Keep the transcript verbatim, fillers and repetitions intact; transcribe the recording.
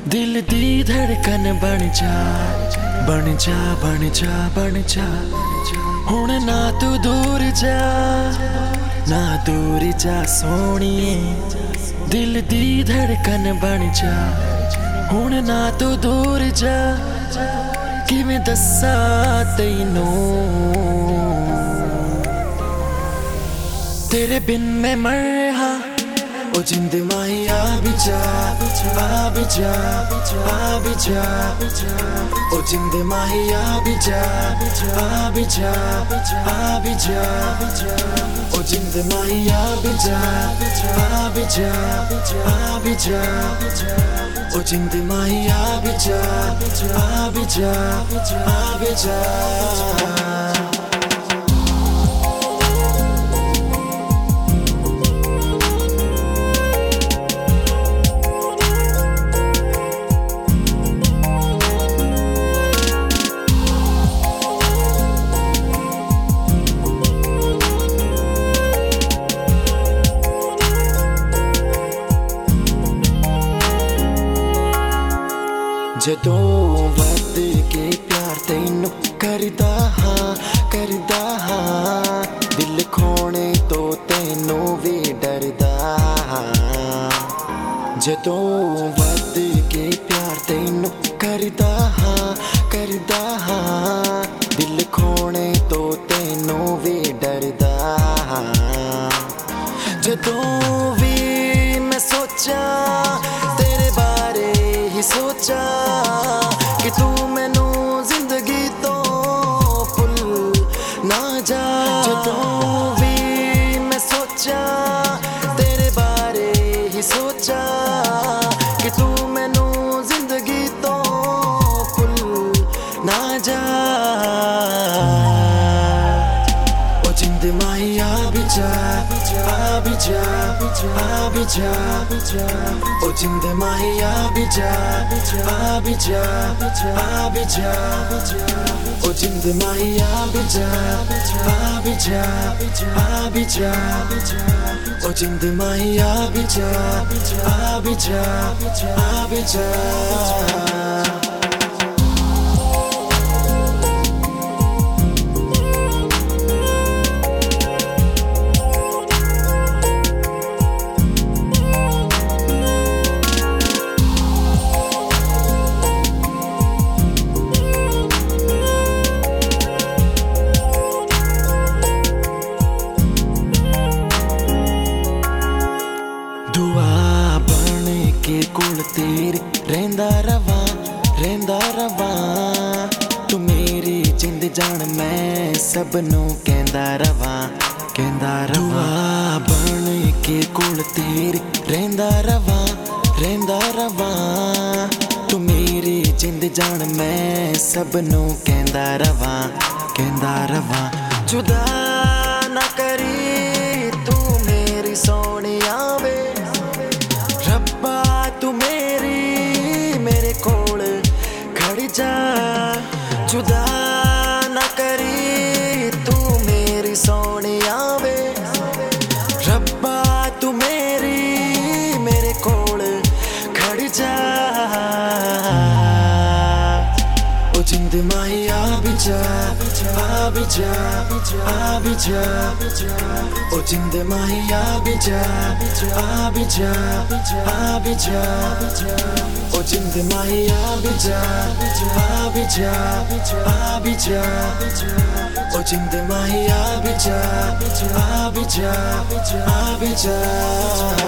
दिल दी धड़कन बन जा बन जा बन जा बन जा हुण ना तू दूर जा ना दूर जा सोनिए। दिल दी धड़कन बन जा हुण ना तू दूर जा किवें दस्सा तैनू तेरे बिन मैं मर रहा ओ जिंद माही आ भी जा आ भी जा आ भी जा ओ जिंद माही आ भी जा आ भी जा आ भी जा ओ जिंद माही आ भी जा आ भी जा आ भी जा ओ जिंद माही आ भी जा आ भी जा आ भी जा। जदों वध के प्यार तैनू करदा हाँ करदा हाँ दिल खोने तो तैनू भी डरदा हाँ। जदों वध के प्यार तैनू करदा हाँ करदा हाँ दिल खोने तो तैनू भी डरदा हाँ। जदों भी मैं सोचा तेरे बारे ही सोचा कि तू मैनू जिंदगी तो भुल ना जा। जदों भी मैं सोचा तेरे बारे ही सोचा कि तू मैनू जिंदगी तो भुल ना जा। ओ जिंद माही आ भी जा आ भी जा आ भी जा ओ जिंद माही आ भी जा आ भी जा आ भी जा ओ जिंद माही आ भी जा आ भी जा आ भी जा ओ जिंद माही आ भी जा आ भी जा आ भी जा। दुआ बन के कोल तेरे रहंदा रवा रहंदा रवा तू मेरी जिंद जान मैं सबनू कहंदा रवा कहंदा रवा। दुआ बन के कोल तेरे रहंदा रवा रहंदा रवा तू मेरी जिंद जान मैं सबनू कहंदा रवा कहंदा रवा। जुदा ना करी तू मेरी सोनिया वे रब्बा तू मेरी मेरे कोल खड़ जा। जुदा ना करी तू मेरी सोनिया वे रब्बा तू मेरी मेरे कोल खड़ जा। ओ जिंद माही आ भी जा आ भी जा आ भी जा ओ जिंद माही आ भी जा आ भी जा आ भी जा ओ जिंद माही आ भी जा आ भी जा आ भी जा ओ जिंद माही आ भी जा आ भी जा आ भी जा।